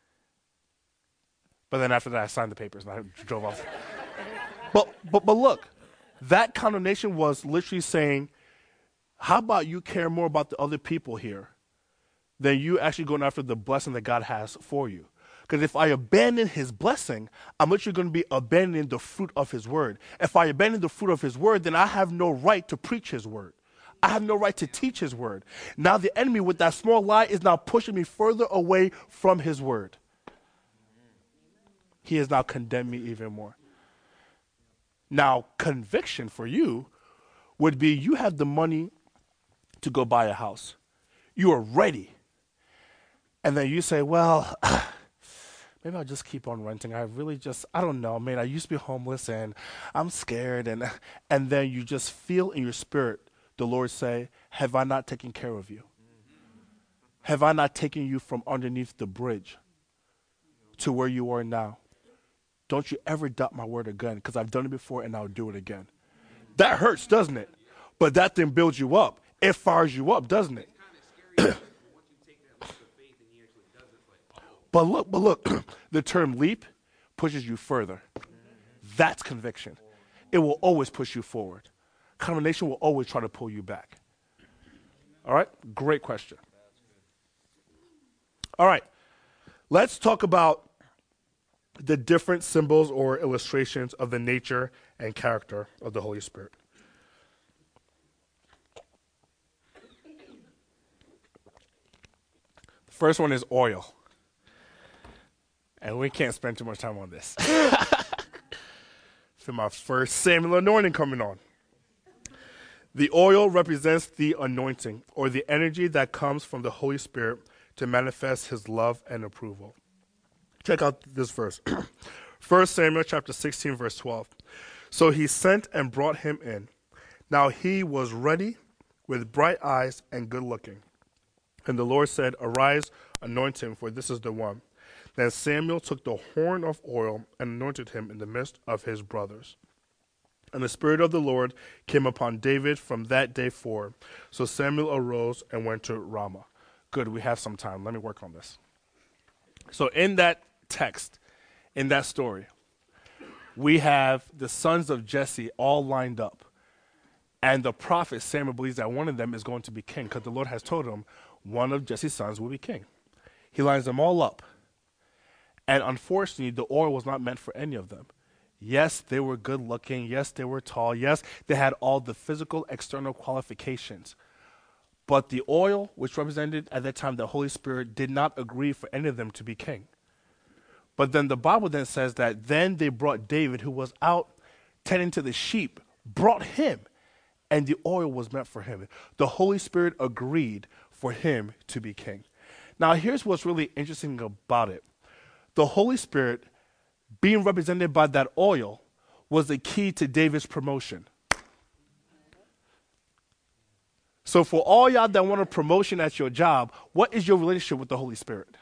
but then after that, I signed the papers and I drove off. But look, that condemnation was literally saying, how about you care more about the other people here than you actually going after the blessing that God has for you? Because if I abandon his blessing, I'm literally going to be abandoning the fruit of his word. If I abandon the fruit of his word, then I have no right to preach his word. I have no right to teach his word. Now the enemy with that small lie is now pushing me further away from his word. He has now condemned me even more. Now, conviction for you would be you have the money to go buy a house. You are ready. And then you say, well, maybe I'll just keep on renting. I don't know, man. I used to be homeless and I'm scared. And then you just feel in your spirit the Lord say, have I not taken care of you? Have I not taken you from underneath the bridge to where you are now? Don't you ever doubt my word again, because I've done it before and I'll do it again. That hurts, doesn't it? But that then builds you up. It fires you up, doesn't it? But look, the term leap pushes you further. That's conviction. It will always push you forward. Condemnation will always try to pull you back. All right? Great question. All right. Let's talk about the different symbols or illustrations of the nature and character of the Holy Spirit. The first one is oil. And we can't spend too much time on this. So my first Samuel anointing coming on. The oil represents the anointing or the energy that comes from the Holy Spirit to manifest his love and approval. Check out this verse. 1 Samuel chapter 16, verse 12. So he sent and brought him in. Now he was ruddy, with bright eyes and good looking. And the Lord said, Arise, anoint him, for this is the one. Then Samuel took the horn of oil and anointed him in the midst of his brothers. And the Spirit of the Lord came upon David from that day forward. So Samuel arose and went to Ramah. Good, we have some time. Let me work on this. So in that text, in that story, we have the sons of Jesse all lined up. And the prophet Samuel believes that one of them is going to be king because the Lord has told him one of Jesse's sons will be king. He lines them all up. And unfortunately, the oil was not meant for any of them. Yes, they were good looking. Yes, they were tall. Yes, they had all the physical external qualifications. But the oil, which represented at that time the Holy Spirit, did not agree for any of them to be king. But then the Bible then says that then they brought David, who was out tending to the sheep, brought him, and the oil was meant for him. The Holy Spirit agreed for him to be king. Now, here's what's really interesting about it. The Holy Spirit, being represented by that oil, was the key to David's promotion. So for all y'all that want a promotion at your job, what is your relationship with the Holy Spirit?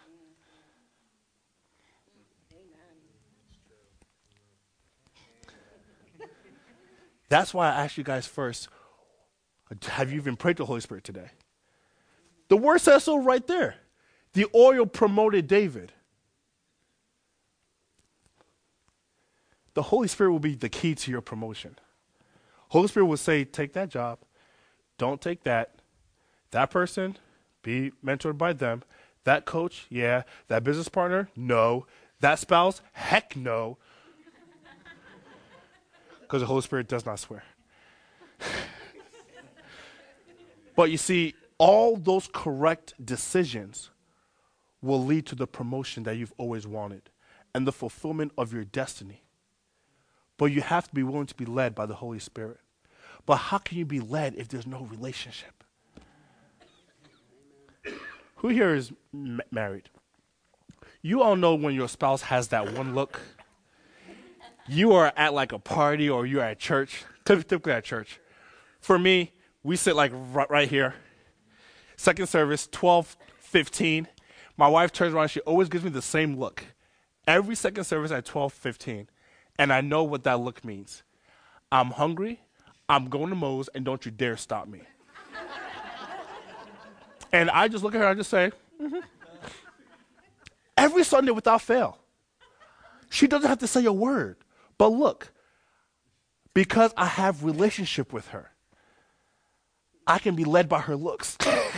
That's why I asked you guys first, have you even prayed to the Holy Spirit today? The word says so right there. The oil promoted David. The Holy Spirit will be the key to your promotion. Holy Spirit will say, take that job. Don't take that. That person, be mentored by them. That coach, yeah. That business partner, no. That spouse, heck no. Because the Holy Spirit does not swear. But you see, all those correct decisions will lead to the promotion that you've always wanted and the fulfillment of your destiny. But you have to be willing to be led by the Holy Spirit. But how can you be led if there's no relationship? Who here is married? You all know when your spouse has that one look. You are at like a party or you're at church, typically at church. For me, we sit like right here. Second service, 12:15. My wife turns around, she always gives me the same look. Every second service at 12:15. And I know what that look means. I'm hungry, I'm going to Moe's, and don't you dare stop me. And I just look at her, I just say, Every Sunday without fail. She doesn't have to say a word. But look, because I have relationship with her, I can be led by her looks.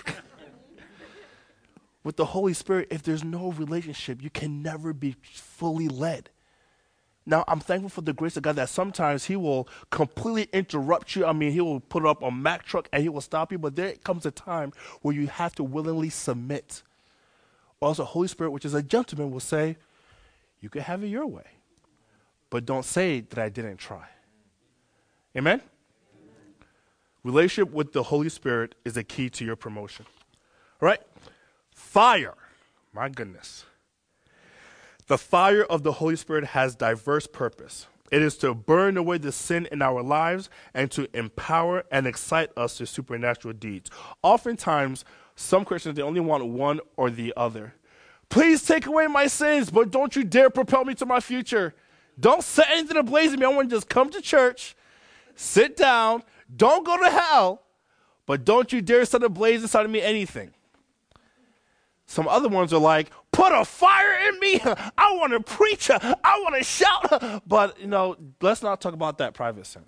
With the Holy Spirit, if there's no relationship, you can never be fully led. Now, I'm thankful for the grace of God that sometimes he will completely interrupt you. I mean, he will put up a Mack truck and he will stop you. But there comes a time where you have to willingly submit. Also, the Holy Spirit, which is a gentleman, will say, you can have it your way. But don't say that I didn't try. Amen? Relationship with the Holy Spirit is a key to your promotion. All right? Fire. My goodness. The fire of the Holy Spirit has diverse purpose. It is to burn away the sin in our lives and to empower and excite us to supernatural deeds. Oftentimes, some Christians, they only want one or the other. Please take away my sins, but don't you dare propel me to my future. Don't set anything ablaze in me. I want to just come to church, sit down, don't go to hell, but don't you dare set ablaze inside of me anything. Some other ones are like, put a fire in me. I want to preach. I want to shout. But, let's not talk about that private sin.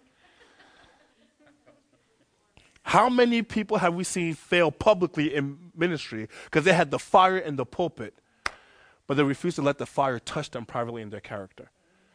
How many people have we seen fail publicly in ministry because they had the fire in the pulpit, but they refused to let the fire touch them privately in their character?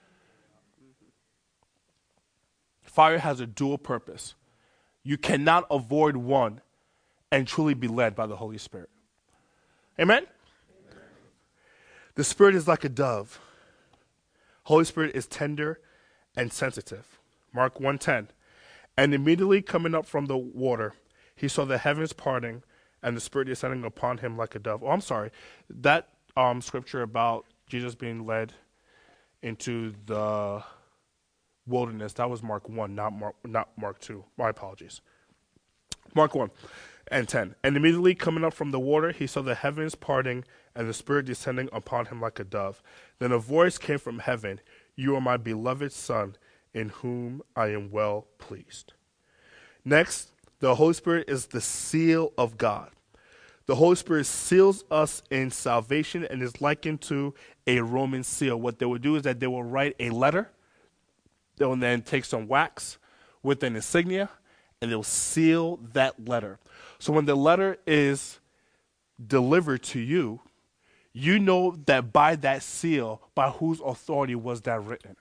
Fire has a dual purpose. You cannot avoid one and truly be led by the Holy Spirit. Amen? The Spirit is like a dove. Holy Spirit is tender and sensitive. Mark 1:10. And immediately coming up from the water, he saw the heavens parting and the Spirit descending upon him like a dove. Oh, I'm sorry. That scripture about Jesus being led into the wilderness, that was Mark 1, not Mark 2. My apologies. Mark 1 and 10. And immediately coming up from the water, he saw the heavens parting and the Spirit descending upon him like a dove. Then a voice came from heaven, "You are my beloved Son, in whom I am well pleased." Next, the Holy Spirit is the seal of God. The Holy Spirit seals us in salvation and is likened to a Roman seal. What they would do is that they will write a letter. They will then take some wax with an insignia, and they'll seal that letter. So when the letter is delivered to you, you know that by that seal, by whose authority was that written.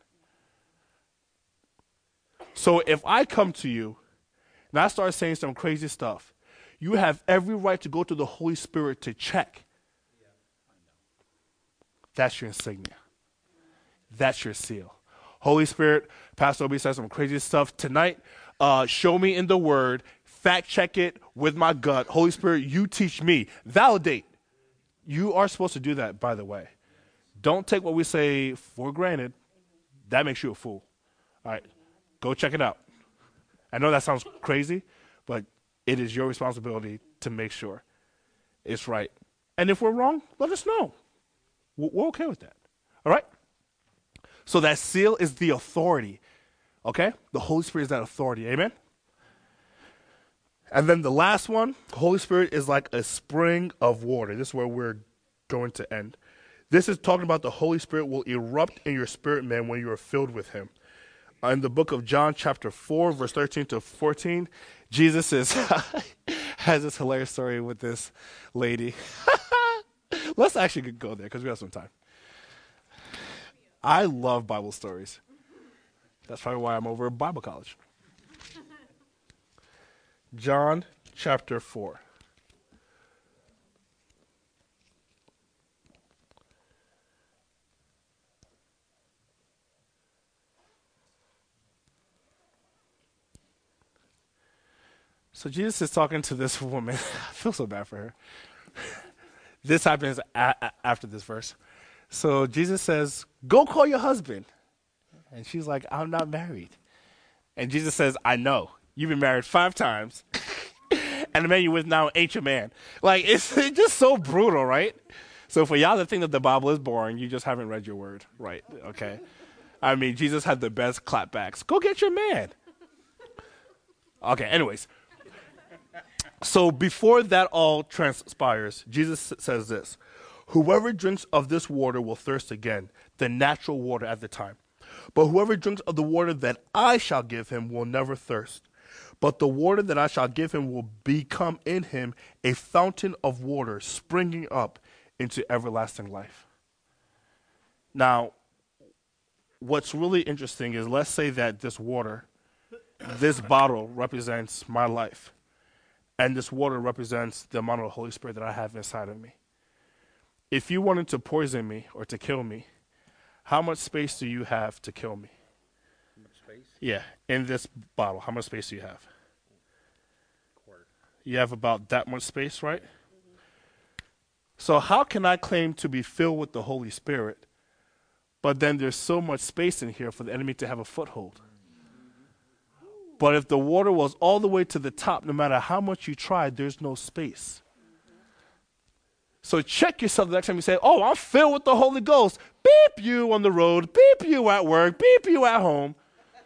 So if I come to you and I start saying some crazy stuff, you have every right to go to the Holy Spirit to check. That's your insignia. That's your seal. Holy Spirit, Pastor Obi said some crazy stuff tonight. Show me in the Word. Fact check it with my gut. Holy Spirit, you teach me. Validate. You are supposed to do that, by the way. Don't take what we say for granted. That makes you a fool. All right. Go check it out. I know that sounds crazy, but it is your responsibility to make sure it's right. And if we're wrong, let us know. We're okay with that. All right? So that seal is the authority. Okay? The Holy Spirit is that authority. Amen? And then the last one, the Holy Spirit is like a spring of water. This is where we're going to end. This is talking about the Holy Spirit will erupt in your spirit, man, when you are filled with him. In the book of John, chapter 4, verse 13 to 14, Jesus has this hilarious story with this lady. Let's actually go there because we have some time. I love Bible stories. That's probably why I'm over at Bible college. John chapter 4. So Jesus is talking to this woman. I feel so bad for her. This happens after this verse. So Jesus says, "Go call your husband." And she's like, "I'm not married." And Jesus says, "I know. You've been married 5 times. And the man you're with now ain't your man." Like, it's just so brutal, right? So for y'all that think that the Bible is boring, you just haven't read your word, right? Okay. I mean, Jesus had the best clapbacks. Go get your man. Okay, anyways. So before that all transpires, Jesus says this: "Whoever drinks of this water will thirst again," the natural water at the time. "But whoever drinks of the water that I shall give him will never thirst. But the water that I shall give him will become in him a fountain of water springing up into everlasting life." Now, what's really interesting is, let's say that this water, this bottle represents my life. And this water represents the amount of the Holy Spirit that I have inside of me. If you wanted to poison me or to kill me, how much space do you have to kill me? How much space? Yeah, in this bottle, how much space do you have? Quarter. You have about that much space, right? So how can I claim to be filled with the Holy Spirit, but then there's so much space in here for the enemy to have a foothold? But if the water was all the way to the top, no matter how much you tried, there's no space. So check yourself the next time you say, "Oh, I'm filled with the Holy Ghost." Beep you on the road, beep you at work, beep you at home.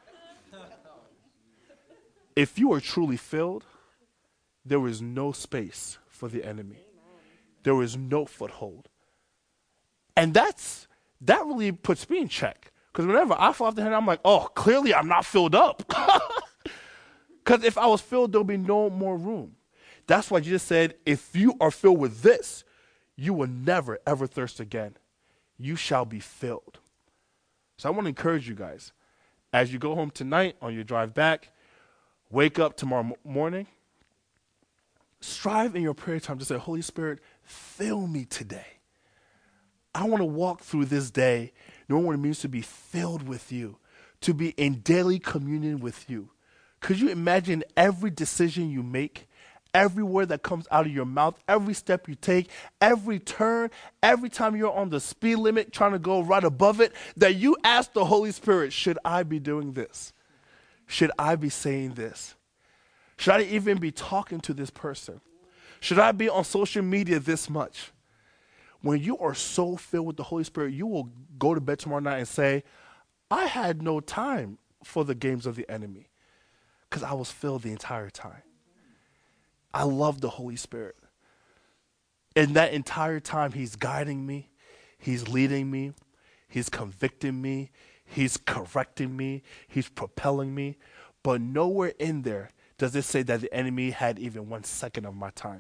If you are truly filled, there is no space for the enemy. There is no foothold. And that really puts me in check. Because whenever I fall off the hand, I'm like, oh, clearly I'm not filled up. Because if I was filled, there'll be no more room. That's why Jesus said, if you are filled with this, you will never, ever thirst again. You shall be filled. So I want to encourage you guys, as you go home tonight, on your drive back, wake up tomorrow morning, strive in your prayer time to say, "Holy Spirit, fill me today. I want to walk through this day knowing what it means to be filled with you, to be in daily communion with you." Could you imagine every decision you make, every word that comes out of your mouth, every step you take, every turn, every time you're on the speed limit trying to go right above it, that you ask the Holy Spirit, should I be doing this? Should I be saying this? Should I even be talking to this person? Should I be on social media this much? When you are so filled with the Holy Spirit, you will go to bed tomorrow night and say, I had no time for the games of the enemy because I was filled the entire time. I love the Holy Spirit. In that entire time, he's guiding me. He's leading me. He's convicting me. He's correcting me. He's propelling me. But nowhere in there does it say that the enemy had even 1 second of my time.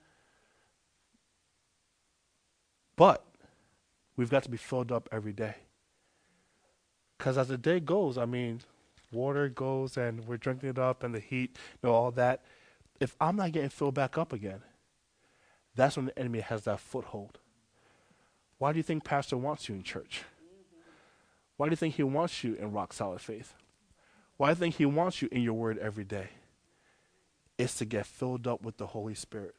But we've got to be filled up every day. Because as the day goes, I mean, water goes and we're drinking it up and the heat, all that. If I'm not getting filled back up again, that's when the enemy has that foothold. Why do you think Pastor wants you in church? Why do you think he wants you in rock solid faith? Why do you think he wants you in your word every day? It's to get filled up with the Holy Spirit.